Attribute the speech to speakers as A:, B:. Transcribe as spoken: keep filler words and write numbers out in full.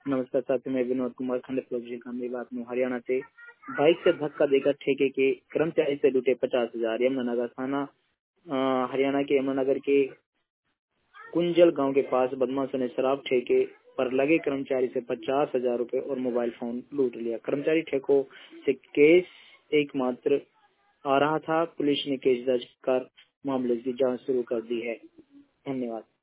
A: नमस्कार साथी, मैं विनोद कुमार खंड गांधी बात में हरियाणा से। बाइक से धक्का देकर ठेके के कर्मचारी से लूटे पचास हजार। यमुनानगर थाना अ, हरियाणा के यमुनानगर के कुंजल गांव के पास बदमाशों ने शराब ठेके पर लगे कर्मचारी से पचास हजार रूपए और मोबाइल फोन लूट लिया। कर्मचारी ठेकों से केस एकमात्र आ रहा था। पुलिस ने केस दर्ज कर मामले की जांच शुरू कर दी है। धन्यवाद।